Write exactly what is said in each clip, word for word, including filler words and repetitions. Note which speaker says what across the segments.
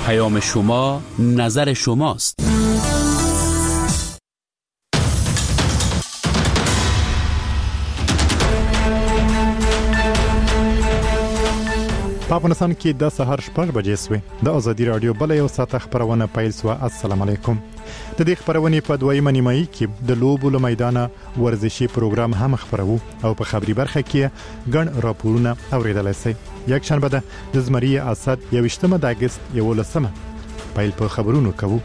Speaker 1: پیام شما نظر شماست.
Speaker 2: په افغانستان کې د سهار شپږ بجې سوې د ازادي رادیو بل یو ساعت خبرونه پیل سو. السلام علیکم. د دې خبرونې په دویمه نیمایي کې د لوبو له میدانه ورزشي پروګرام هم خبرو او په خبري برخه کې ګڼ راپورونه اوریدل شي. یک شنبه ده د زمری اسد یوشتمه د اگست یولسمه پیل په خبرونو کوو.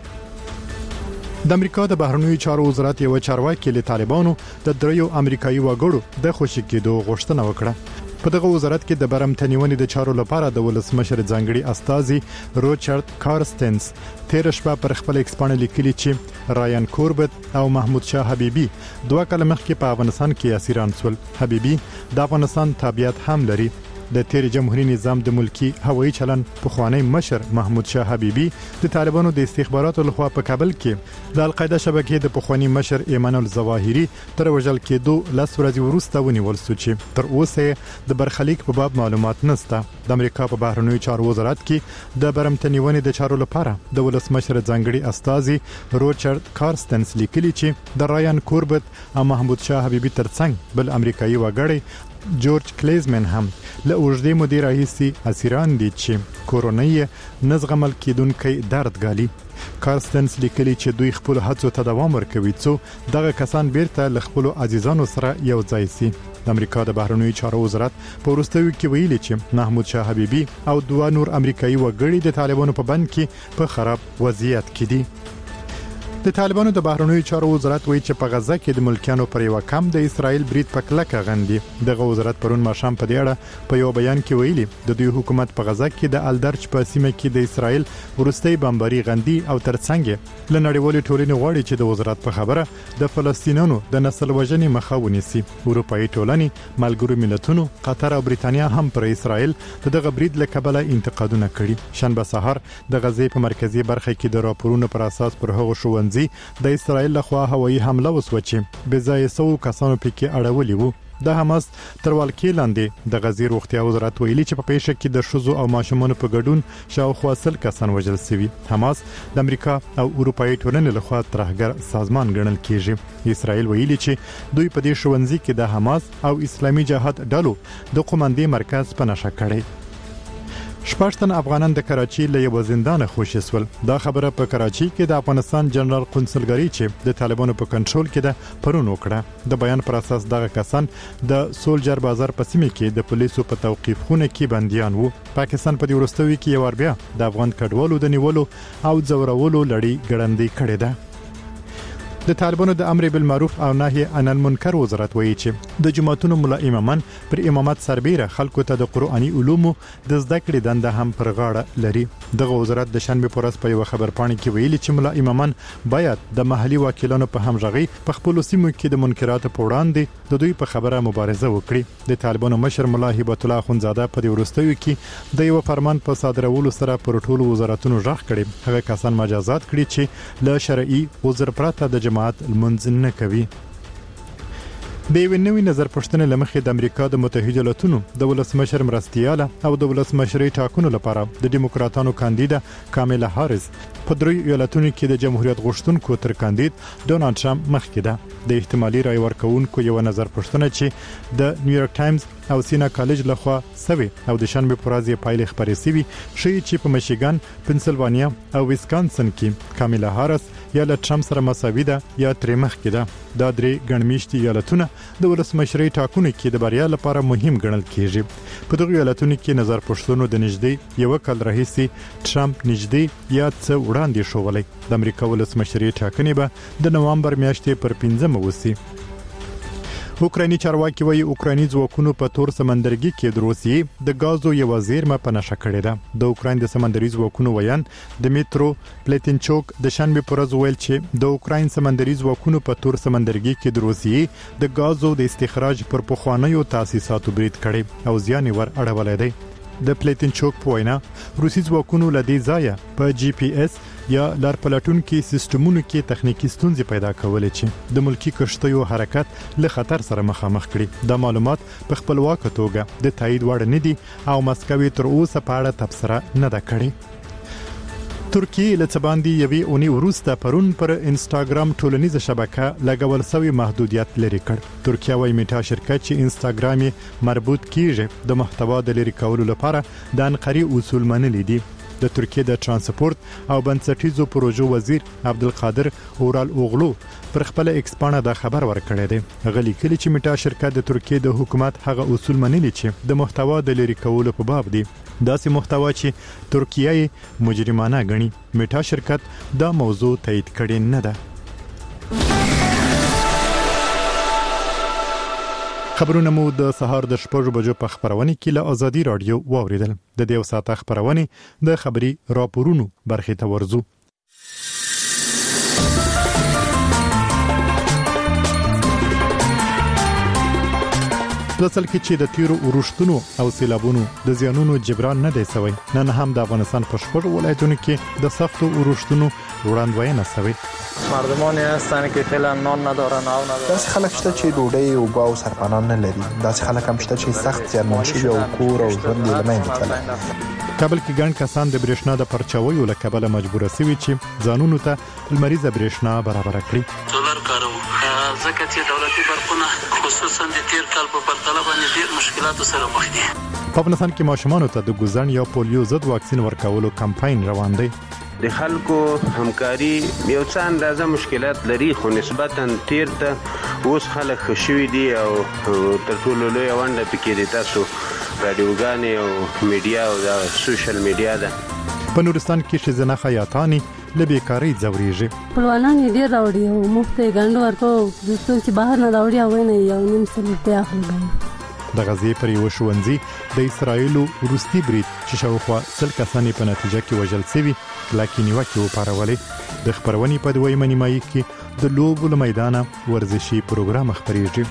Speaker 2: د امریکا د بهرنیو چارو وزارت یو چارواکي له طالبانو د دریو امریکایي وګړو د خوشی کېدو غوښتنه وکړه. په دغه وزارت کې د برمتنیونې د چارو لپاره د ولسمشر ځانګړي استازي روچارد کارستنس تیر شپه پر خپل ایکس باندې لیکلي چې رایان کوربت او محمود شاه حبیبي دوه کال مخکې په افغانستان کې اسیران شول. حبیبي د افغانستان تابعیت هم لري. د تیر جمهوریت نظام د ملکی هوایي چلن په خوانی مشر محمود شاه حبیبي د طالبانو د استخباراتو لخوا په کابل کې د القاعده شبکې د پخوانی مشر ایمان الزواهری تر وژل کېدو لس ورځې وروسته ونیول شو چې تر اوسه د برخلیک په باب معلومات نشته. د امریکا په بهرنیو چارو وزارت کې د برمتنیونې د چارو لپاره د ولسمشر ځانګړي استازي روچارد کارستنس لیکلي چې د رایان کوربت او محمود شاه حبیبي ترڅنګ بل امریکایي وګړی جورج کلیزمن هم له اوږدې مودې راهیسې اسیران دي چې کورونۍ نزغمل کېدونکي درد ګالي. کارستنس لیکلي چې دوی خپل هڅو ته دوام ورکوي څو دغه کسان بیرته له خپل عزیزانو سره یو ځای شي. د امریکا د بهرنیو چارو وزارت په وروستیو کې ویلي چې محمود شاه حبیبي او دوه نور امریکایي وګړي د طالبانو په بند کې په خراب وضعیت کې دي. د طالبانو د بهرنیو چارو وزارت وایي چې په غزه کې د ملکیانو پر یو کم د اسرائیل برید په کلکه غندي. دغه وزارت پرون ماښام په دې اړه په یو بیان کې ویلي د دوی حکومت په غزه کې د الدرج په سیمه کې د اسرائیل ورستۍ بمباري غندي او ترڅنګ له نړیوالې ټولنې غواړي چې د وزارت په خبره د فلسطینیانو د نسل وژنې مخه ونیسي. اروپאי ټولنې ملګرو ملتونو قطر او بریتانیا هم پر اسرائیل دغه برید له کبله انتقادونه کړي. شنبه سهار د غزې په مرکزی برخه کې د راپورونو پر اساس پر هغو شوونځي د اسرائیل لخوا هوایي حمله وسوه چې بې ځایه سو کسانو پکې اړولي وو. د حماس تر ولکې لاندې د غزې روغتیا وزارت ویلي چې په پیښه کې د شوزو او ماشومانو په ګډون شاوخوا سل کسان وژل شوي. حماس د امریکا او اروپאי ټولنې لخوا ترهګر سازمان ګڼل کیږي. اسرائیل ویلي چې دوی په دې شوونځي کې د حماس او اسلامي جهاد ډلو د قومندې مرکز په نشه کړی. شپږتن افغانان د کراچي له یو زندان خوشي سول. دا خبره په کراچي کې د افغانستان جنرال قونسلګری چې د طالبانو په کنټرول کې ده پرون وکړه. د بیان پر اساس دغه کسان د سولجر بازار په سیمه کې د پولیسو په توقيف خونه کې بنديان وو. پاکستان په دې ورستوي کې یو بیا د افغان کډوالو د نیولو او ځورولو لړۍ ګړندې کړې ده. د طالبانو د امر بالمعروف او نهي عن المنکر وزارت وایي چې د جماعتونو ملا امامان پر امامت سربېره خلکو ته د قرآني علومو د زده کړې دنده هم پر غاړه لري. دغه وزارت د شنبه پر ورځ په یو خبرپاڼه کې ویلي چې ملا امامان باید د محلي وکیلانو په همغږي په خپل سیمو کې د منکراتو په وړاندې د دوی په خبره مبارزه وکړي. د طالبانو مشر ملا هبت الله خونزاده په دې ورستیو کې د یو فرمان په صادرولو سره پر ټولو وزارتونو ژغ کړي. هغه کسان مجازات کړي چې له شرعي عذر پرته د جماعت المنځ نه کوي. د یو نوې نظر پوښتنې لمخې د امریکا د متحده ایالاتونو د ولسمشر مرستیاله او د ولسمشرۍ ټاکنو لپاره د دیموکراتانو کاندیدا کاملا هاریس په درې ایالتونو کې د جمهوریت غوښتونکو تر کاندید ډونالد ټرمپ مخکې ده. د احتمالي رای ورکوونکو یو نظر پوښتنه چې د نیویارک ټایمز او سینا کالج لخوا سوي او د شنبه پر ورځ پایلې خبرې سوي شي چې په میشیګان، پنسلوانیا او ویسکانسن کې کاملا هاریس یا له ټرمپ سره مساوي ده یا ترې مخکې ده. دا درې ګڼمیشتي ایالتونه د ولسمشرۍ ټاکنو کې د بریا لپاره مهم ګڼل کیږي. په دغه ایالتونو کې نظر پوښتنو د نږدې یو کال راهیسې ټرمپ نږدې یا څه وړاندې شوولای. د امریکا ولسمشرۍ ټاکنې به د نوامبر میاشتې پر پنځمه وسی. اوکرایني چارواکي وایي اوکرایني ځواکونو په تور سمندرګي کې د روسیې د غازو یو زیرمه په نشه کړې ده. د اوکراین د سمندري ځواکونو ویان دمیترو پلیتنچوک د شنبه پر ورځ ویل چې د اوکراین سمندري ځواکونو په تور سمندرګي کې د روسیې د غازو د استخراج پر پخوانیو تاسیساتو برید کړي او زیان ور اړولې دی. د پلیتنچوک په وینا روسي ځواکونو له دې ځایه په جی پی اس یا لار پلاتونکو سیستمونو کې تخنیکی ستونزې پیدا کولې چې د ملکی کشتیو حرکت له خطر سره مخامخ کړي. د معلومات په خپلواک توګه د تایید وړ نه دي او مسکو تر اوسه په اړه تبصره نه ده کړې. ترکیه له باندې یوې اونۍ وروسته پرون پر انستاګرام ټولنیزه شبکه لګول شوی محدودیت لري کړ. ترکیه وايي میټا شرکت چې انستاګرام یې مربوط کیږي د محتوا د لري کولو لپاره د انقري اصول منلي دي. د ترکیه د ترانسپورت او بنسټیزو پروژو وزیر عبدالقادر اورال اوغلو پر خپل ایکس پاڼه دا خبر ورکړی دی. غلي کلی چې میټا شرکت د ترکیه د حکومت هغه اصول منلي چې د محتوا د لري کولو په باب دي. داسې محتوا چې ترکیه مجرمانه غني میټا شرکت دا موضوع تایید کړي نه ده. خبرونه مو د سهار د شپږ بجو په خبرونه کې له ازادي رادیو واوریدل. د دې وساته خبرونه د خبري راپورونو برخه ته ورزو. په اصل کې چې د تیرو ورښتونو او سیلابونو د زیانونو جبران نه دی سوی، نن هم د افغانستان په شپږ ولایتونو کې د سختو ورښتونو وړاندوینه سوی.
Speaker 3: مردمانی هستن که فعلا نان ندارن او ندارن.
Speaker 4: داسې خلک شته چې ډوډۍ او باو سرپنان نه لري. داسې خلک هم شته چې سخت زیانمن شوي او کور او ژوند یې له منځه تللی.
Speaker 2: کابل کې ګڼ کسان د برېښنا د پرچاویو له کبله مجبور شوي چې ځانونو ته لمریزه برېښنا برابر کړي.
Speaker 5: سولر کارو ځکه چې دولتي برقونه خصوصا د تیر کال په پرتله باندې ډېر مشکلاتو سره مخ دي.
Speaker 2: په افغانستان کې ماشومانو ته د ګوزن یا پولیو ضد واکسین ورکولو کمپاین روان دی.
Speaker 6: د خلکو همکاري یو څه اندازه مشکلات لري، خو نسبتا تیر ته اوس خلک خوشوي دي او تر ټولو لوی ونډه پکې دي تاسو رادیوګانې او میډیا او د سوشل میډیا ده.
Speaker 2: په نورستان کې ښځینه خیاطانې له بیکارۍ ځورېږي.
Speaker 7: خپلوانان یې ډېر راوړي او مفت یې ګنډ ورکوو، څوک چې بهر نه راوړي هغوی نه یو نیم سل روپۍ اخلي.
Speaker 2: د غزې پر یوه ښوونځي د اسرایلو وروستي برید چې شاوخوا سل کسان په نتیجه کې وژل شوي کلکې نیوکې وپارولې. د خپرونې په دویمه نیمایي کې د لوبو له میدانه ورزشي پروګرام خپرېږي.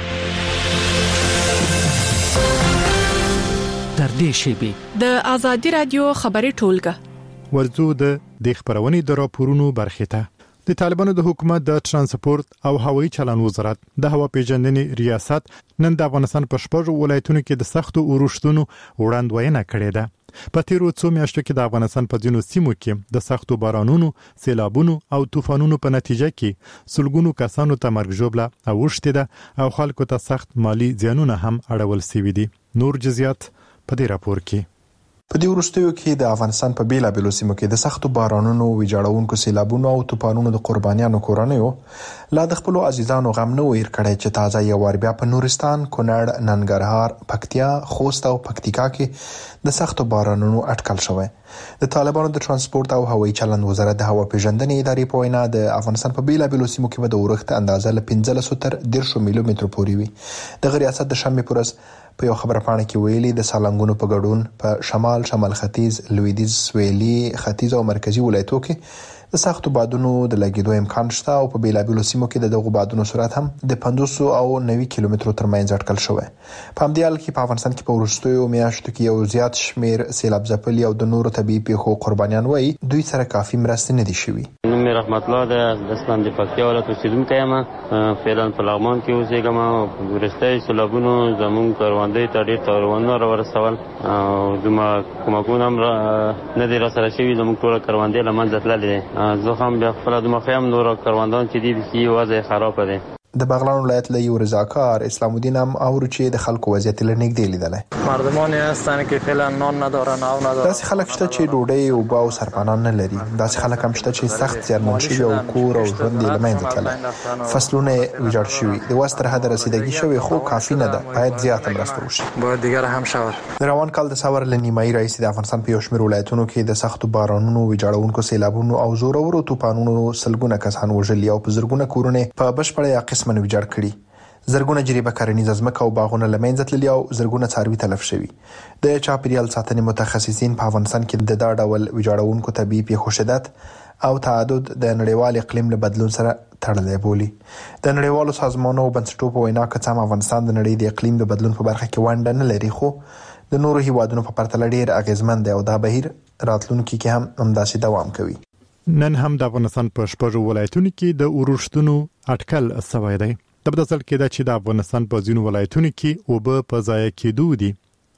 Speaker 1: تر دې شیبې
Speaker 8: د ازادي رادیو خبري ټولګه
Speaker 2: ورزو د د خبرونې د راپورونو برخه ته. د طالبانو د حکومت د ترانسپورت او هوایي چلن وزارت د هوا پیژندنې ریاست نن د افغانستان په شپږ ولایتونو کې د سختو ورښتونو وړاندوینه کړې ده. په تیرو څو میاشتو کې د افغانستان په ځینو سیمو کې د سختو بارانونو، سیلابونو او طوفانونو په نتیجه کې سلګونو کسانو ته مرګ ژوبله اوښتې ده او خلکو ته سخت مالی زیانونه هم اړول شوي دي. نور جزئیات په دې راپور کې.
Speaker 4: په دې وروستیو کې د افغانستان په بیلابیلو سیمو کې د سختو بارانونو، ویجاړونکو سیلابونو او طوفانونو د قربانیانو کورنیو لا د خپلو عزیزانو غم نه ویر کړی چې تازه یو وار بیا په نورستان، کونړ، ننګرهار، پکتیا، خوست او پکتیکا کې د سختو بارانونو اټکل شوی. د طالبانو د ترانسپورت او هوایي چلند وزارت د هوا پیژندنې ادارې په وینا د افغانستان په بیلابیلو سیمو کې به د اورښت اندازه له پنځلسو تر دیرشو میلیمترو پورې وي. د ریاست د شنبې په ورځ په یو خبره پاڼه کې ویلي د سالنګونو په ګډون په شمال، شمال ختیځ، لویدیځ، سویلي، ختیځ او مرکزي ولایتو کې د سختو بادونو د لګیدو امکان شته او په بیلابیلو سیمو کې د دغو بادونو سرعت هم د پنځوس او نوي کیلومترو ترمنځ اټکل شوی. په همدې حال کې په افغانستان کې په وروستیو میاشتو کې یو زیات شمیر سیلاب ځپلي او د نورو طبیعي پیښو قربانیان وایي دوی سره کافي مرستې نه دي شوي.
Speaker 9: نوم مې رحمت الله ده، د اسلام د پکتیا ولایت اوسیدونکی یم. فعلا په لغمان کې اوسېږم او په وروستیو سیلابونو زموږ کروندې ته ډېر تاوانونه راورسول او دومره کومکونه هم نه دي راسره شوي. زموږ ټوله کروندې له منځه تللې دي. زه هم بیا خپله دومره ښه یم، نور کروندان چې دي بیخي وضع یې خرابه دی.
Speaker 4: د بغلان ولایت له یو رضاکار اسلام الدین هم اورو چې د خلکو وضعیت له نږدې لیدلی.
Speaker 3: مردمانی هستن که فعلا نان ندارن او ندارن.
Speaker 4: داسې خلک شته چې ډوډۍ او باو سرپنان نه لري. داسې خلک هم شته چې سخت زیانمن شوي او کور او ژوند یې له منځه تللی. فصلونه یې ویجاړ شوي. د وس تر حده رسیدګي شوې خو کافي نه ده. باید زیاته مرسته وشي.
Speaker 3: باید دیگر هم شود.
Speaker 4: د روان کال د سور له نیمایي راهیسې د افغانستان په یو شمېر ولایتونو کې د سختو بارانونو، ویجاړونکو سیلابونو او زورورو طوفانونو سلګونه کسان وژلي او په زرګونه کورونه په بشپړه یا قسماً ویجاړ کړي. زرګونه جریبه کرنیزه ځمکه او باغونه له منځه تللي او زرګونه څاروي تلف شوي. د چاپیریال ساتنې متخصصین په افغانستان کې د دا ډول ویجاړونکو طبیعي پیښو شدت او تعدد د نړیوال اقلیم له بدلون سره تړلی بولي. د نړیوالو سازمانونو او بنسټونو په وینا که څه هم افغانستان د نړۍ د اقلیم د بدلون په برخه کې ونډه نه لري، خو د نورو هیوادونو په پرتله ډېر اغیزمن دی او دا بهیر راتلونکي کې هم همداسې دوام کوي.
Speaker 2: نن هم د افغانستان په شپږو ولایتونو کې د ورښتونو اټکل شوی دی. د بدل کې دا چې د افغانستان په ځینو ولایتونو کې اوبه په ضایع کېدو دي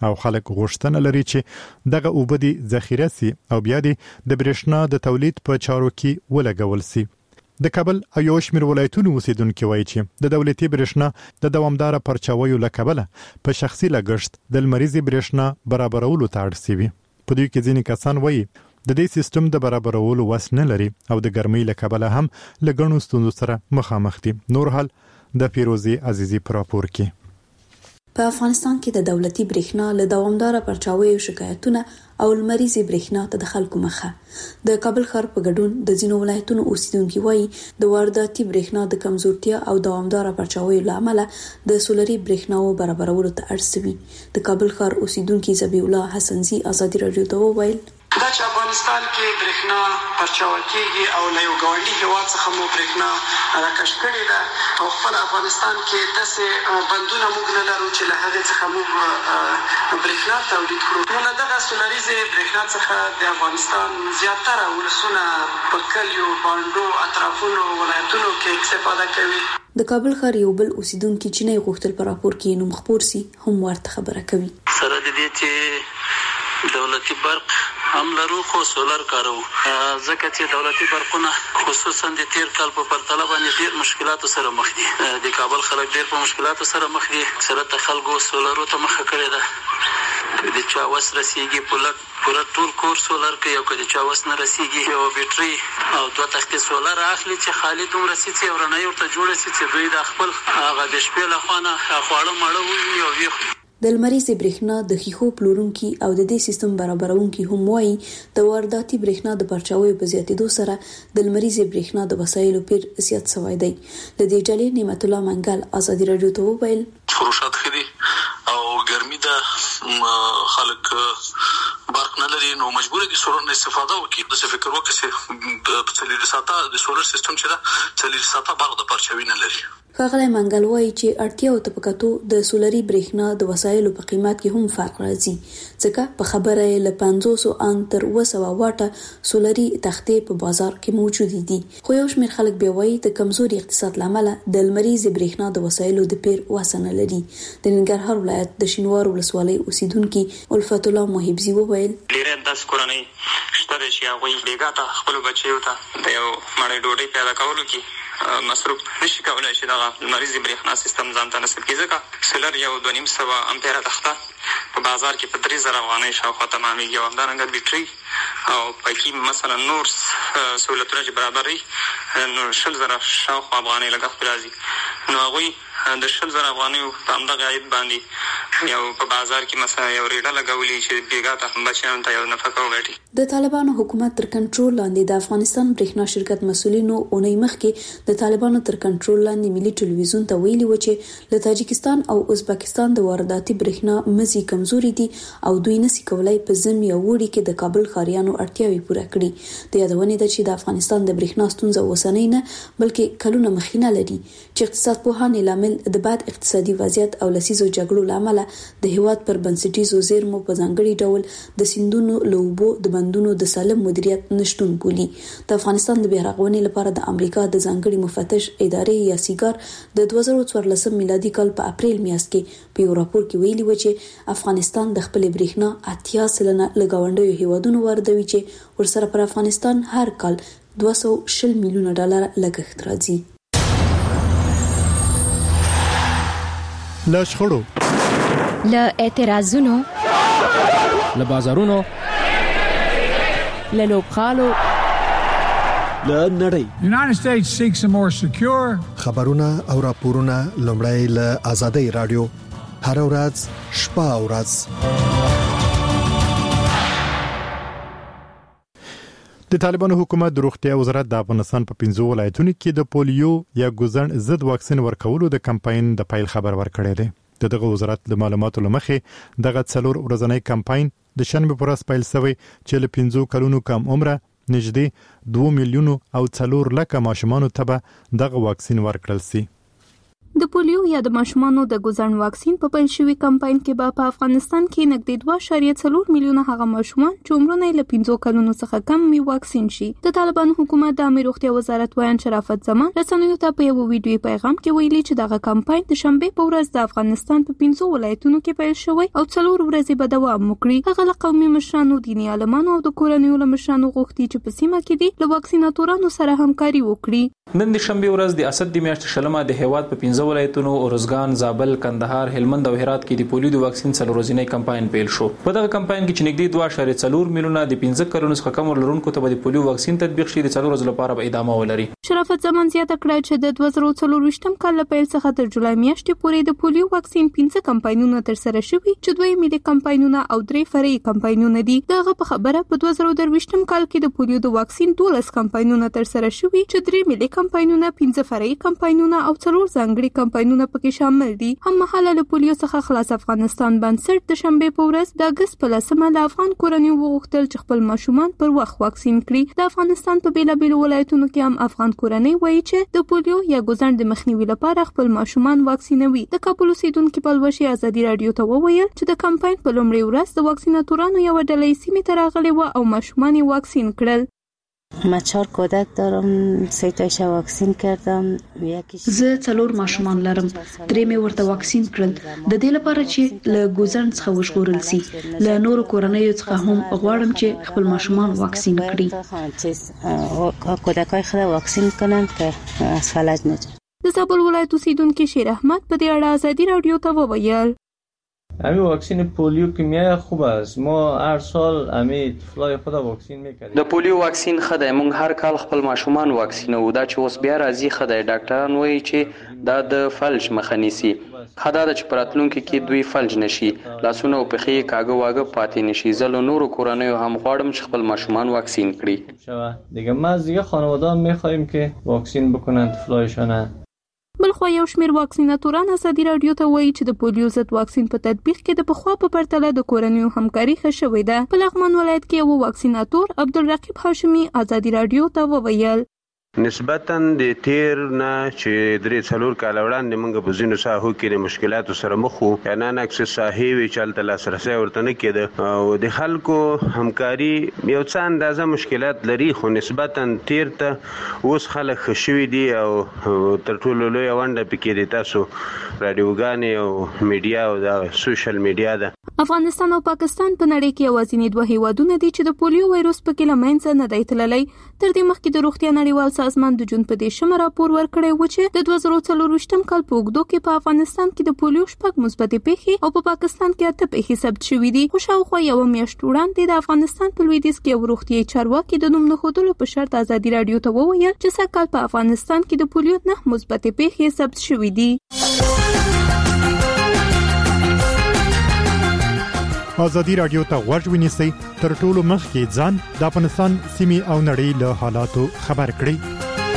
Speaker 2: او خلک غوښتنه لري چې دغه اوبه دي ذخیره سي او بیا دي د برېښنا د تولید په چارو کې ولګول سي. د کابل او یو شمېر ولایتونو اوسیدونکو وایي چې د دولتي برېښنا د دوامدار پرچاویو لکبله په شخصي لګښت د لمریزي برېښنا برابرولو ته اړ سوي. په دوی کې ځینې کسان وایي د دې سیستم د برابرولو وس نه لري او د ګرمۍ لکبله هم لګڼو ستونزو سره مخامخ دي. نور حال د فیروزي عزیزي پر راپور کې.
Speaker 10: په افغانستان کې د دولتي برېښنا له دوامدار پرچاویو شکایتونه او لمریزي برېښنا ته د خلکو مخه د کابل ښار په ګډون د ځینو ولایتونو اوسیدونکو وایي د وارداتي برېښنا د کمزورتیا او دوامدار پرچاویو لامل د سولري برېښناو برابرولو ته اړ سوي. د کابل ښار اوسیدونکو زبی الله حسنزي ازادي رادیو ته وویل
Speaker 11: دا چې افغانستان کې برېښنا پرچاو کېږي او له یو ګاونډي هېواد څخه مو برېښنا راکش کړې ده او خپل افغانستان کې داسې بندونه موږ نه لرو چې له هغې څخه موږ برېښنا تولید کړو. نو له دغه سولریزې برېښنا څخه د افغانستان زیاتره ولسونه په کلیو بانډو اطرافونو ولایتونو کې استفاده کوي.
Speaker 10: د کابل ښار یو بل اوسیدونکي چې نه غوښتل په راپور کې نوم خپور سي هم ورته خبره کوي.
Speaker 5: سره د دې چې دولتي برق هم لرو خو سولر کارو ځکه چې دولتي برقونه خصوصا د تیر کال په پرتله باندې ډېر مشکلاتو سره مخ دي. د کابل خلک ډېر په مشکلاتو سره مخ دي. سره ته خلکو سولرو ته مخه کړې ده. د چا وس رسیږي پوره پوره ټول کور سولر کوي او که د چا وس نه رسیږي یو بیټري او دوه تختې سولر اخلي چې خالي دومره سي چې ورنۍ ورته جوړه سي چې دوی د خپل هغه د شپې له خوا نه خواړه ماړه وویني او ویښ.
Speaker 10: د لمریزي برېښنا د ښیښو پلورونکي او د دې سیستم برابرونکي هم وایي د وارداتي برېښنا د پرچاویو په زیاتېدو سره د لمریزي برېښنا د وسایلو پیر زیات شوی دی. د دې ډلې نعمت الله منګل ازادي رادیو ته وویل
Speaker 12: فروشات خدي او ګرمي د خلک برق نه لري نو مجبور دي سولر نه استفاده وکړي. د څه فکر وکړي چې په څلور ساعته د سولر سیستم چې دا څلور ساعته برق د پرچاوي نه لري.
Speaker 10: ښاغلی منګل وایي چې اړتیاو ته په کتو د سولري برېښنا د وسایلو په قیمت کې هم فرق راځي ځکه په خبره یې له پنځوس ان تر اوه سوه واټه سولري تختې په بازار کې موجود دي. خو یو شمېر خلک بیا وایي د کمزوري اقتصاد له امله د لمریزي برېښنا د وسایلو د پیر وس نه لري. د ننګرهار ولایت د شینوار ولسوالۍ اوسیدونکي الفت الله محبزي وویل
Speaker 13: ډېرې داسې کورنۍ شته ده چې هغوی بېګا ته خپلو بچیو ته د یو مړۍ ډوډۍ پیدا کولو کې مصروف نشي کولای چې دغه لمریزي برېښنا سیستم ځان ته نصب کړي ځکه سولر یو دوه نیم سوه امپیره تخته په بازار کې په درې زره افغانۍ شاوخوا تمامېږي او همدارنګه بیټري او پکې مثلا نور سهولتونه چې برابر نو شل زره شاوخوا افغانۍ لګښت راځي. نو هغوی د شل زره افغانیو په همدغه عاید باندې یو په بازار کې مثلا یو ریډه لګولي چې بیګا ته بچیانو ته یو نفقه وګټي.
Speaker 10: د طالبانو حکومت تر کنټرول لاندې د افغانستان برېښنا شرکت مسؤلینو اونۍ مخکې د طالبانو تر کنټرول لاندې ملي ټلویزیون ته ویلي و چې له تاجکستان او ازبکستان د وارداتي برېښنا مزي کمزوري دي او دوی نشي کولای په ضمن یو وړي کې د کابل ښاریانو اړتیاوې پوره کړي. د یادونې ده چې د افغانستان د برېښنا ستونزه اوسنۍ نه بلکې کلونه مخینه لري چې اقتصاد پوهان لامل د بد اقتصادي وضعیت او لسیزو جګړو لامل د هیواد پر بنسټیزو زیرمو په ځانګړي ډول د سیندونو لوبو د بندونو د سالم مدیریت نشټون بولي. د افغانستان د بهرغونې لپاره د امریکا د ځانګړي مفتش ادارې یا سیګار د دوه زره څوارلسم میلادي کال په اپریل میاشت کې په یو راپور کې ویلي و چې افغانستان د خپل برېښنا اتیا سلنه له ګاونډیو هیوادونو واردوي چې ورسره پر افغانستان هر کال دوه سوه شل میلیونه ډالر لګښت راځي.
Speaker 2: له شخړو
Speaker 14: له اعتراضونو
Speaker 1: له بازارونو
Speaker 14: له لوبغالو
Speaker 1: له نړۍ
Speaker 15: United States seeks a more secure
Speaker 4: خبرونه او راپورونه لومړی له آزادۍ رادیو هر ورځ شپه او ورځ.
Speaker 2: د طالبانو حکومت د روغتیا وزارت د افغانستان په پنځو ولایتونو کې د پولیو یا ګوزن ضد واکسین ورکولو د کمپاین د پیل خبر ورکړی دی. دغه وزارت د معلوماتو لمخې دغه څلور ورځنی کمپاین د شنبه پر ورځ پیل شوی چې له پنځو کلونو کم عمره نږدې دوه میلیونو او څلور لکه ماشومانو ته به دغه واکسین ورکړل شي.
Speaker 14: د پولیو یا د ماشومانو د ګوزن واکسین په پیل شوی کمپاین کې به په افغانستان کې نږدې دوه اعشاریه څلور میلیونه هغه ماشومان چې عمرونه یې له پنځو کلونو څخه کم وي واکسین شي. د طالبانو حکومت د عامه روغتیا وزارت وایي شرافت زمان رسنیو ته په یو ویډیوي پیغام کې ویلي چې دغه کمپاین د شنبه په ورځ د افغانستان په پنځو ولایتونو کې پیل شوی او څلور ورځې به دوام وکړي. هغه له قومي مشرانو، دیني عالمانو او د کورنیو له مشرانو غوښتي چې په سیمه کې دي له واکسیناتورانو سره همکاري وکړي.
Speaker 16: نن د شنبه ورځ د اسد د میاشتې شلمه د هیواد په پنځه ولایتونو اورزګان، زابل، کندهار، هلمند او هرات کې د پولیو د واکسین څلور ورځنی کمپاین پیل شو. په دغه کمپاین کې چې نږدې دوه اعشاریه څلور میلیونه د پنځه کلونو څخه کم لرونکو ته د پولیو واکسین تطبیق شي د څلور ورځې لپاره به ادامه ولري.
Speaker 14: شرافت زمان زیاته کړه چې د دوه زره څلور ویشتم کال له پیل څخه تر جولای میاشتې پورې د پولیو واکسین پنځه کمپاینونه ترسره شوي چې دوی ملي کمپاینونه او درې فرعي کمپاینونه دي. دغه په خبره په دوه زره درویشتم کال کې د پولیو د واکسین دولس کمپاینونه ترسره شوي چې درې ملي کمپاینونه، پنځه فرعي کمپاینونه او څلور ځانګړي کمپاینونه پکې شامل دي. هم مهاله له پولیو څخه خلاص افغانستان بنسټ د شنبه په ورځ د اگست په لسمه د افغان کورنیو وغوښتل چې خپل ماشومان پر وخت واکسین کړي. د افغانستان په بیلابیلو ولایتونو کې هم افغان کورنۍ وایي چې د پولیو یا ګوزن د مخنیوي لپاره خپل ماشومان واکسینوي. د کابل اوسیدونکو پلوشي ازادي رادیو ته وویل چې د کمپاین په لومړي ورځ د واکسیناتورانو یو ډله سیمې ته راغلي و او ماشومان یې واکسین کړل.
Speaker 17: ما چهار کودک دارم، سه تایش واکسین کردم.
Speaker 10: زه څلور ماشومان لرم، درې مې ورته واکسین کړل د دې لپاره چې له ګوزن څخه وژغورل سي. له نورو کورنیو څخه هم غواړم چې خپل ماشومان واکسین کړي.
Speaker 17: کودکای خود واکسین کنن که از فلج نجات.
Speaker 14: د زابل ولایت اوسیدونکو شیر احمد په دې اړه ازادي رادیو ته وویل
Speaker 3: همین واکسین پولیو که میای خوب است. ما هر سال همین طفلای خود واکسین میکنیم.
Speaker 18: د پولیو واکسین خدای مونږ هر کال خپل ماشومان واکسینو. دا چې اوس بیا راځي خدای ډاکټران وایي چې دا د فلج مخه نیسي. خدای د چې پراتلونکو کې دوی فلج نشي، لاسونه او پښې کاغه واغه پاتې نشي. زه نورو کورنیو هم غواړم چې خپل ماشومان واکسین کړي.
Speaker 3: شوه دیگه ما از دیگه خانواده میخوایم که واکسین بکنن طفلایشان.
Speaker 14: بلخو یو شمیر واکسیناتوران ازادي رادیو ته وایي چې د پولیو ضد واکسین په تطبیق کې د پخوا په پرتله د کورنیو همکاري ښه شوې ده. په لغمان ولایت کې یو واکسیناتور عبدالرقیب هاشمي ازادي رادیو ته وویل
Speaker 6: نسبتاً د تیر نه چې درې څلور کال وړاندې موږ په ځینو ساحو کې د مشکلاتو سره مخ وو. یعنې اکثر ساحې وی چې هلته لاسرسی ورته نه کېده او د خلکو همکاري یو څه اندازه مشکلات لري، خو نسبتاً تیر ته اوس خلک ښه شوي دي او تر ټولو لویه ونډه پکې د تاسو راډیوګانې او میډیا او د سوشل میډیا ده.
Speaker 14: افغانستان او پاکستان په نړۍ کې یوازینی دوه هیوادونه دي چې د پولیو وایروس پکې له منځه نه دی تللی. تر دې مخکې د روغتیا نړیوال سازمان د جون په دیشمه راپور ورکړی و چې د دوه زره څلور ویشتم کال په اوږدو کې په افغانستان کې د پولیو شپږ مثبتې پیښې او په پاکستان کې اته پیښې ثبت شوې دي. خو شاوخوا یوه میاشت وړاندې د افغانستان په لویدیځ کې یو روغتیایي چارواکي د نوم نه ښودلو په شرط ازادي رادیو ته وویل چې سږ کال په افغانستان کې د پولیو نه مثبتې پیښې ثبت شوې دي.
Speaker 2: ازادي رادیو ته غوږ ونیسئ، تر ټولو مخکې ځان د افغانستان سیمې او نړۍ له حالاتو خبر کړئ.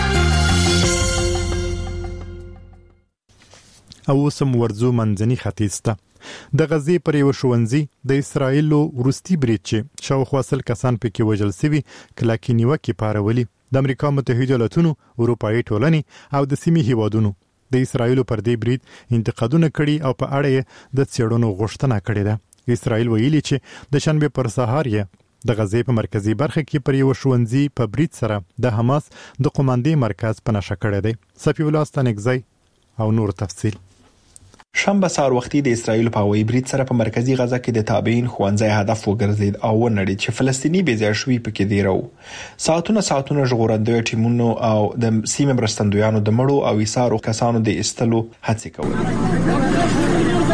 Speaker 2: او سم ورزو منځني ختیځ ته د غزې پر یو ښوونځي د اسرایلو وروستي برید چې شاوخوا سل کسان پکې وژل شوي کلکې نیوکې پارولي. د امریکا متحده ایالاتونو، اروپایي ټولنې او د سیمې هیوادونو د اسرایلو پر دې برید انتقادونه کړي او په اړه یې د څېړنو غوښتنه کړې ده. اسرائیل ویلي چې د شنبه پر سهار یې د غزې په مرکزی برخه کې پر یو ښوونځي په برید سره د حماس د قوماندې مرکز په نشه کړی دی. صفی الله ستانکزی او نور تفصیل.
Speaker 4: شنبه سهار وختي د اسرایل په هوایي برید سره په مرکزی غزه کې د تابعین ښوونځي هدف وګرځید او ونړید چې فلسطینی بېځایه شوي پکې دی راو. ساعتونه ساعتونه ژغورندوی ټیمونو او د سیمې مرستندویانو د مړو او ایثارو کسانو د ایستلو هڅې کولې.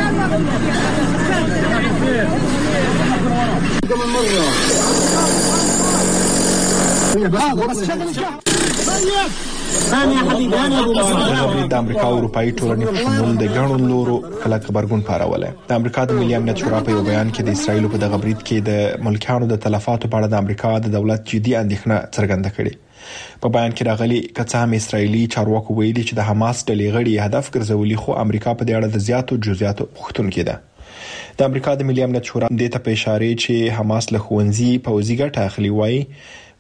Speaker 4: د امریکا او اروپایي ټولنې په شمول د ګڼو نورو کلک خبرګون پاروله. د امریکا د ملي امنیت شورا په یو بیان کې د اسرایل په دغه برید کې د ملکیانو د تلفاتو په اړه د امریکا د دولت جدي اندېښنه څرګنده کړې. په بیان کې راغلي کڅه هم اسرایلی چارواکو ویلي چې د حماس ډلې غړي هدف ګرځولي، خو امریکا په دې اړه د زیاتو جزئیاتو غوښتونکې ده. د امریکا د ملي امنیت شورا دې ته په اشاره چې حماس له ښوونځي پوځي ګټه اخلي وایي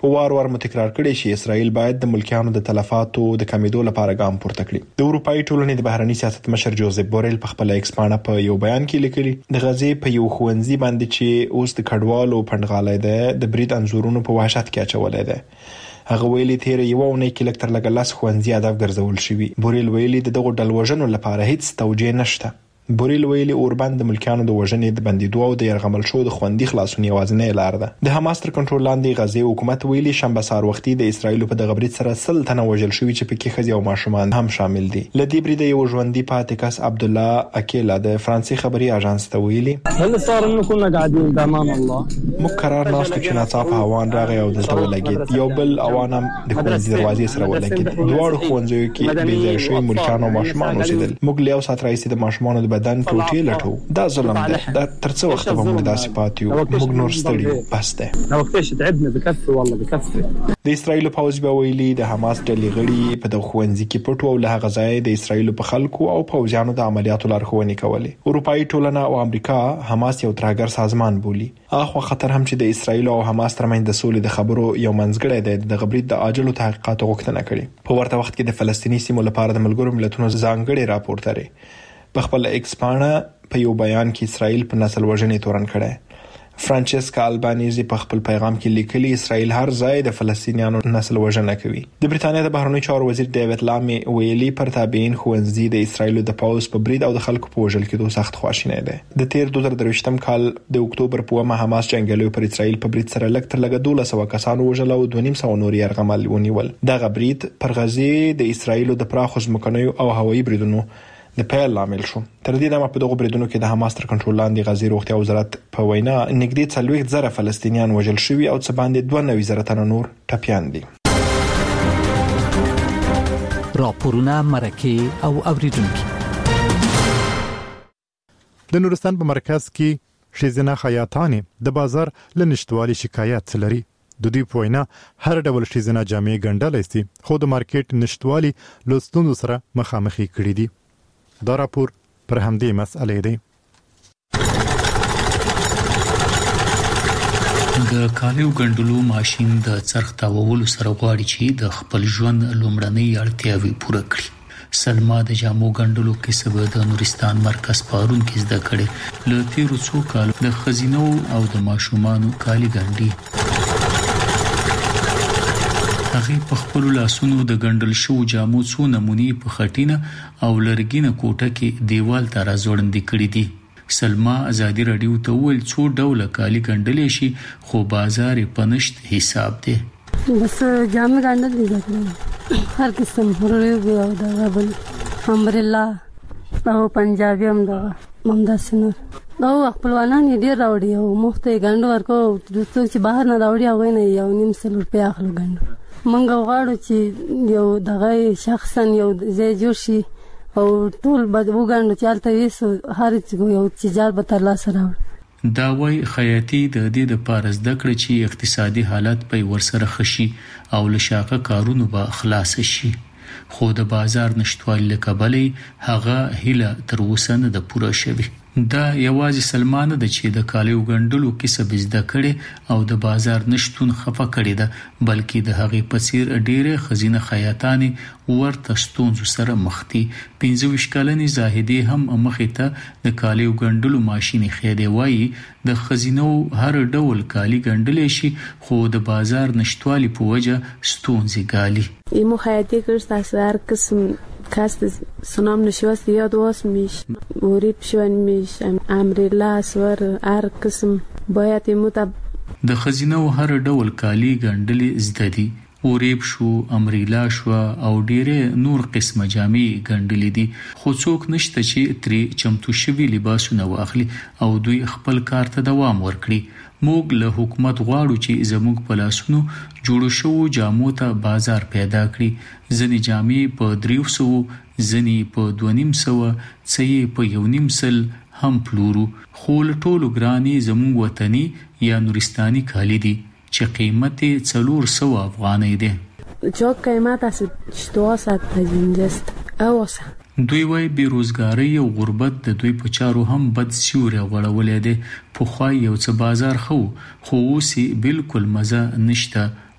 Speaker 4: وار وار متکرار کړي چې اسرائیل باید د ملکیانو د تلفاتو د کمیدو لپاره ګام پورته کړي. د اروپאי ټولنې د بهرنی سیاست مشر جوزف بوریل په خپل ایکس پاڼه په یو بیان کې لیکلي د غزې په یو ښوونځي باندې چې اوس د کډوالو پندغالۍ ده د برید انزورونو په وحشت کې اچولې ده. هغه ویلي تیر یو اونۍ کې لکتر لګ لاس خوندزي هدف ګرځول شوی. بوریل ویلي د دغه ډلوژنو لپاره هیڅ توجیه نشته. بوریل ویلي اوربند د ملکیانو د وژنې د بندیدو او د يرغمل شو د خوندي خلاصون یوازینۍ لار ده. د حماس تر کنټرول لاندې غزې حکومت ویلي شنبه سهار وختي د اسرایل په دغه برید سره سل تنه وژل شوی چې پکې ښځې او ماشومان هم شامل دي. لدی برید یو ژوندۍ پاتې کس عبد الله اکیلا د فرانسې خبري اژانس ته ویلي
Speaker 19: هل صار انه كنا قاعدين امام الله
Speaker 4: مقرر ناست چې ناڅاپه هوان راغی او دلته ولګید. یو بل اوانم د ښوونځي دروازې سره ولګید. دواړو ښوونځیو کې بې ځای شوي ملکیان او ماشومان اوسېدل. موږ له یو ساعت راهیسې د ماشومانو د بدن ټوټې دا ظلم ده. دا ترڅو وخت به موږ داسې پاتې یو موږ نور ستړي بس ده.
Speaker 19: نو وختش تعبنا بكفي والله بكفي.
Speaker 4: د اسرایل پوځ به ویلي د حماس ډلې غړي په د خوندزي کې پټو او له غزای د اسرایل په خلکو او پوځیانو د عملیاتو لارښوونې کولې. اروپאי ټولنه او امریکا حماس یو ترهګر سازمان بولي. اخو خطر هم چې د اسرایل او حماس ترمنځ د سولې د خبرو یو منځګړی دی د غبرید د عاجلو تحقیقاتو غوښتنه کړې. په ورته وخت کې د فلسطیني سیمو لپاره د ملګرو ملتونو ځانګړي راپور لري. په خپل ایکس پاڼه په یو بیان کې اسرائیل په نسل وژنې تورن کړي. فرانچسکا البانیزي په خپل پیغام کې لیکلي اسرائیل هر ځای د فلسطینیانو نسل وژنه کوي. د بریتانیا د بهرنیو چارو وزیر ډیوډ لامي ویلي پر تابعین ښوونځي د اسرائیل د پاوز په برید او د خلکو په وژل کې دوه سخت خواشینی دی. د تیر دوه زره درویشتم کال د اکتوبر په اومه حماس جنگیالیو پر اسرائیل په برید سره لږ تر لږه دولس سوه کسانو وژل او دوه نیم سوه نور یې یرغمل ونیول. دغه برید پر غزې د اسرائیل د پراخو ځمکنیو او هوایي بریدونو د پیل لامل شو. تر دې دمه په دغه بریدونو کې د حماس تر کنټرول لاندې غزې روغتیا وزارت په وینا نږدې څلوېښت زره فلسطینیان وژل شوي او څه باندې دوه نوي زره تنه نور ټپیان دي.
Speaker 20: راپورونه مرکه او اوریدونکو.
Speaker 2: د نورستان په مرکز کې شیزنه خیاطانې د بازار لنشتوالي شکایت لري. د دې په وینا هر ډول شیزنه جامې ګنډل استي خو د مارکیټ نشتوالي لوستونو سره مخامخي کړي دي. دا راپور پر همدې مسئلې دی.
Speaker 21: د کالیو ګنډلو ماشين د څرخ تاوولو سره غواړي چې د خپل ژوند لومړنۍ اړتیاوې پوره کړي. سلما د جامو ګنډلو کسب د نورستان مرکز پارون کې زده کړي. له تیرو څو کالو د خزینو او د ماشومانو کالي ګنډي. هغه په خپل لاسونو د ګنډل شو جامو څو نمونې په خټینه او لرګینه کوټه کې دیوال ته راځوړندې کړې دي. سلما ازادي رادیو ته ویل څو ډول کالي ګنډلې شي خو بازار په نشت حساب دی.
Speaker 7: بس جامې ګنډل دي هر قسم هرې او دا بل امبرلا او پنجابي هم دا ممدا سنور دا خپلوانان ډیر راوړي او مفته ګنډ ورکو د څو چې بهر نه راوړي هغه نه یو نیم سل روپیا اخلو ګنډ. منګه غواړو چې یو دغه شخصا یو ځای جوړ شي او ټول به وګڼو چې هلته ویسو هر یو تجار به ترلاسه راوړي.
Speaker 21: دا وایي خیاطي د دې دپاره زده کړه چې اقتصادي حالت به ورسره ښه شي او له شاقه کارونو به خلاص شي. خو د بازار نشتوالي له کبله هغه هیله تر اوسه نه ده پوره شوې. دا یوازې سلمان د چې د کالیو ګنډلو کسب زده کړي او د بازار نشټون خفه کړي ده بلکې د هغې په څیر ډېرې خزینه خیاطانې ورته ستونزو سره مخ دي. پنځه ویشت کلنې زاهدې هم مخې ته د کالیو ګنډلو ماشین خېدې وایي د خزینو هر ډول کالی ګنډلی شي خو د بازار نشټوالي په وجه ستونزې ګالي.
Speaker 22: ایمو خیاطی کرد هر قسم کاست سنام نشواست یاد واس میش وریب شون میش امریلا سور هر قسم باید متب
Speaker 21: د خزینه هر ډول کالی ګنډلې زده دي. وریب شو امریلا شو او ډیره نور قسمه جامې ګنډلې دي خو څوک نشته چې ترې چمتو شوي لباسونه واخلي او دوی خپل کار ته دوام ورکړي. موږ له حکومت غواړو چې زموږ په لاسونو جوړو شوو جامو ته بازار پیدا کړي. ځینې جامې په دریو سوو ځینې په دوه نیم سوه څه یې په یو نیم سل هم پلورو خو له ټولو ګرانې زموږ وطني یا نورستاني کالي دي چې قیمت یې څلور سوه افغانۍ دی.
Speaker 22: چوک قیمت است شتوه ساعت پجینجست اوسه
Speaker 21: دوی وای بیروزګاری او غربت د دوی په چارو هم بد سیوری غوړولې ده. په خوای یو څه بازار خو خو اوس بالکل مزه نشته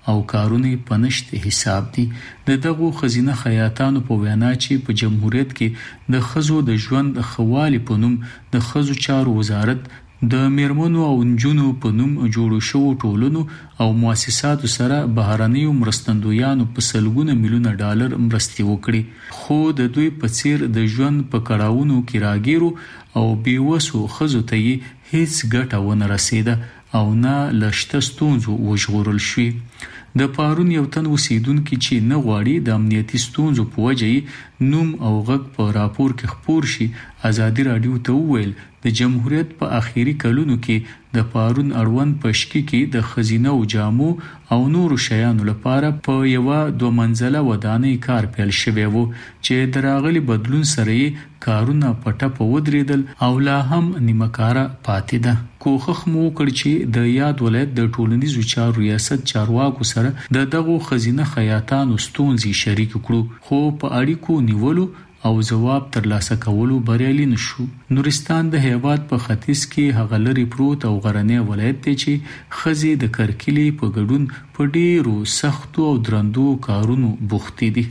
Speaker 21: او کارونه پنشت حساب دي. د دغو خزینه خیاطانو په وینا چې په جمهوریت کې د خزو د ژوند خوالي په نوم د خزو چارو وزارت د میرمنو او نجونو په نوم جوړو شو ټولنو او مؤسساتو سره بهرنیو مرستندویانو په سلګونه میلیونه ډالر مرستې وکړي، خو د دوی په څیر د ژوند په کړهونو کې راګیرو او بیوسو خزو ته هیڅ ګټه ونه رسیده او نه لشته ستونزو وژغورل شوي. د پارون یو تن اوسیدونکي چې نه غواړي د امنیتي ستونزو په وجه نوم او غږ په راپور کې خپور شي، ازادي رادیو ته وویل د جمهوریت په اخیری کلونو کې د پارون اړوند پشکی کې د خزینه او جامو او نورو شیانو لپاره په یو دو منزله ودانۍ کار پیل شوی وو چې دراغلي بدلون سره کارونه پټه په ودریدل او لا هم نیمه کاره پاتې ده. کوښښ مو وکړ چې د یاد ولایت د ټولنیزو چارو ریاست چارواکو سره د دغو خزینه خیاطانو ستونزې شریک کړو، خو په اړیکو نیولو او جواب ترلاسه کولو بریالي نشو. نورستان د هیواد په ختیځ کې هغه لري پروت او غرنی ولایت دی چې خزي د کرکلی په ګډون په ډیرو سختو او درندو کارونو بوختي دي.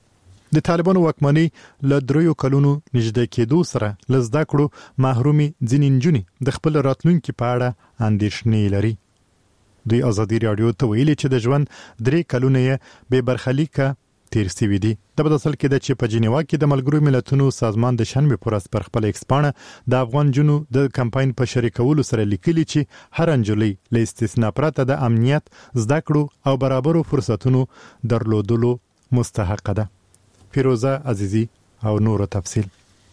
Speaker 2: د طالبانو واکمنۍ له دریو کلونو نږدې کېدو سره له زده کړو محرومي ځینې نجونې د خپل راتلونکي په اړه اندېښنې لري. دوی ازادي رادیو ته ویلي چې د ژوند درې کلونه یې بې برخلیکه تیر سوي دي. د بداصل کې د چې په جنیوا کې د ملګرو ملتونو سازمان د شنبه پر ورځ پر خپل ایکسپانه د افغان جنو د کمپاین په شریکولو سره لیکلي چې هر انجلۍ له استثناء پرته د امنیت، زده کړو او برابرو فرصتونو درلودلو مستحق ده. فیروزه عزیزی او نور تفصیل.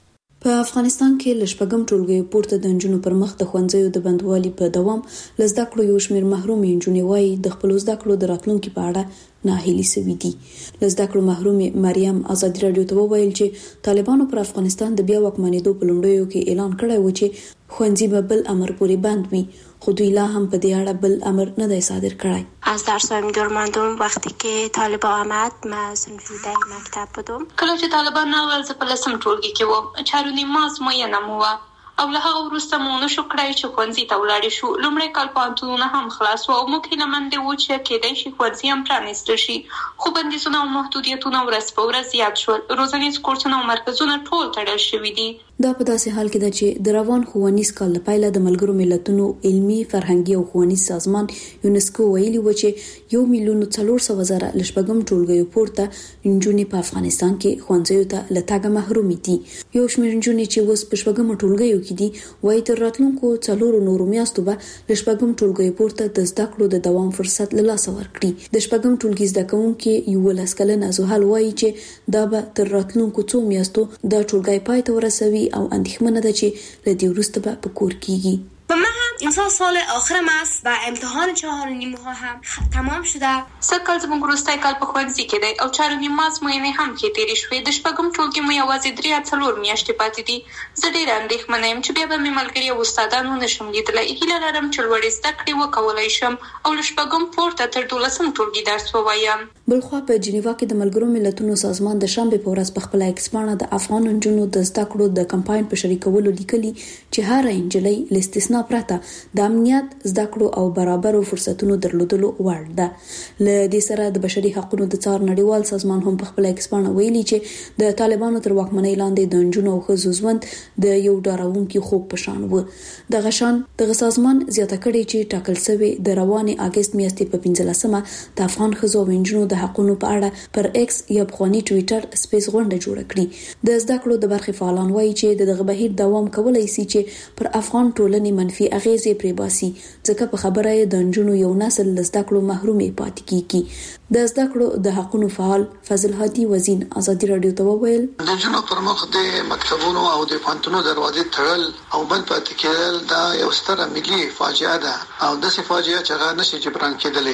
Speaker 10: په افغانستان کې لشپګم ټولګي پورته د نجونو پر مخ د خوندزیو د بندوالي په دوام لزده کړو یو شمیر محروم نجونې وایي د خپل زده کړو د راتلونکي په اړه ناهیلي سوي دي. لزده کړو محروم مریم ازادي رادیو ته وویل چې طالبانو پر افغانستان د بیا واکمنېدو په لومړیو کې اعلان کړی و چې خوندزي به بل امر پورې بند وي، خو دوی لا هم په دې اړه بل امر نه دی صادر کړی.
Speaker 8: از درسایم دور ماندم وقتی که طالبان آمد ما صنفیده مکتب بودم.
Speaker 9: کله چې طالبان راغلل زه په لسم ټولګي کې وم، چارونی ماز معینه مو وه او له هغه وروسته مو نشو کړی چې ښوونځي ته ولاړې شو. لومړی کال پوهنتونونه هم خلاص وو او موږ هیلهمندې وو چې کېدای شي ښوونځي هم پرانیستل شي، خو بندیزونه او محدودیتونه ورځ په ورځ زیات شول. روزنیز کورسونه او مرکزونه ټول تړل شوي دي.
Speaker 10: دا په داسې حال کې ده چې د روان ښوونیز کال لپاره د ملګرو ملتونو علمي، فرهنګي او ښوونیز سازمان یونسکو ویلي و چې یو میلیون څلور سوه زره لشپګم ټولګیو پورته نجونې په افغانستان کې ښوونځیو ته له تګه محروم دي. یو شمېر نجونې چې اوس په شپږم ټولګیو کې دي وایي تر راتلونکو څلورو نورو میاشتو به لشپګم ټولګیو پورته د زده کړو د دوام فرصت له لاسه ورکړي. د شپږم ټولګي زده کوونکي یولس کلنه زحل وایي چې دا به تر راتلونکو څو میاشتو د ټولګي پای ته ورسوي او اندېښمنه ده چې له دې وروسته به په کور کېږي.
Speaker 8: امسال سال آخرم است و امتحان چهار و نیم ماه هم تمام شده.
Speaker 9: سکل زموږ وروستی کال په ښوونځي کې دی او چهار و نیم ماه ازموینې هم کې تېرې شوې. د شپږم ټولګي مو یوازې درې یا څلور میاشتې پاتې دي. زه ډېره اندېښمنه یم چې بیا به مې ملګري او استادان ونشم لیدلی. هیله لرم چې لوړې زده کړې وکولی شم او له شپږم پورته تر دولسم ټولګي درس ووایم.
Speaker 10: بلخوا په جنیوا کې د ملګرو ملتونو سازمان د شنبه په ورځ په خپل ایکسپانه د افغان نجونو د زده کړو د کمپاین په شریکولو لیکلي چې هر انجلۍ له استثناء پرته د امنیت، زده کړو او برابرو فرصتونو درلودلو وړ ده. له دې سره د بشري حقوقو د څار نړیوال سازمان هم په خپل ایکسپانه ویلي چې د طالبانو تر واکمنۍ لاندې د نجونو او ښځو ژوند د یو ډارونکي خوب په شان و. دغه شان دغه سازمان زیاته کړې چې ټاکل شوی د روانې اگست میاشتې په پنځلسمه د افغان ښځو او نجونو د حقوقو په اړه پر ایکس یا پخوانی ټویټر سپیس غونډه جوړه کړې. د زده کړو د برخې فعالان وایي چې دغه بهیر دوام کولای شي چې پر افغان ټولنې منفي اغیزې پرې باسي، ځکه په خبره یې د نجونو یو نسل له زده کړو محرومې پاتې کیږي. د زده کړو د حقوقو فعال فضل هادي وزین ازادي رادیو ته وویل
Speaker 11: د نجونو پر مخ د مکتبونو او د پوهنتونونو دروازې تړل او بند پاتې کېدل دا یو ستره ملي فاجعه ده او داسې فاجعه چې هغه نشي جبران کېدلی.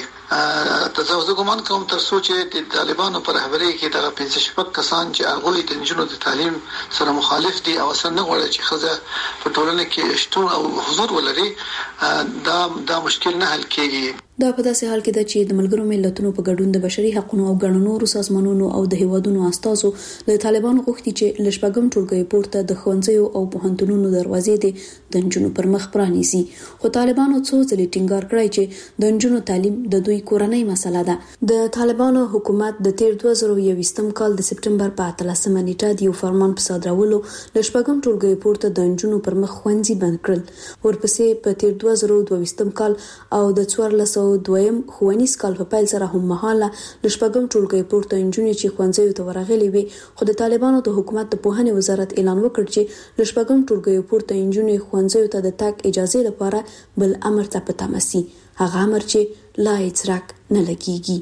Speaker 11: تاسو ګومان کوم تر څو چې د طالبانو پر رهبرۍ کې دغه پنځه شپږ کسان چې هغوی د نجونو د تعلیم سره مخالف دي او اصلا نه غواړي چې ښځه په ټولنه کې شتون او حضور ولري، دا دا مشکل نه حل کېږي.
Speaker 10: دا په داسې حال کې ده چې د ملګرو ملتونو په ګډون د بشري حقوقو او ګڼو نورو سازمانونو او د هیوادونو استازو له طالبانو غوښتي چې ل شپږم ټولګي پورته د ښوونځیو او پوهنتونونو دروازې د نجونو پر مخ پرانیزي. خو طالبانو څو ځلې ټینګار کړی چې د نجونو تعلیم د دوی کورنۍ مسله ده. د طالبانو حکومت د تیر دوه زره یوویشتم کال د سپټمبر په اتلسمه نیټه د یو فرمان په صادرولو ل شپږم ټولګي پورته د نجونو پر مخ ښوونځي بند کړل. ورپسې په تیر دوه زره دوه ویشتم کال او د څوارلس دویم ښوونیز کال په پیل سره هم مهاله ل شپږم ټولګي پورته نجونې چې ښوونځیو ته ورغلې وي، خو د طالبانو د حکومت د پوهنې وزارت اعلان وکړ چې ل شپږم ټولګي پورته نجونې ښوونځیو ته د تګ اجازه لپاره بل امر ته په تمه سي، هغه امر چې لا هیڅ راک نه لګیږي.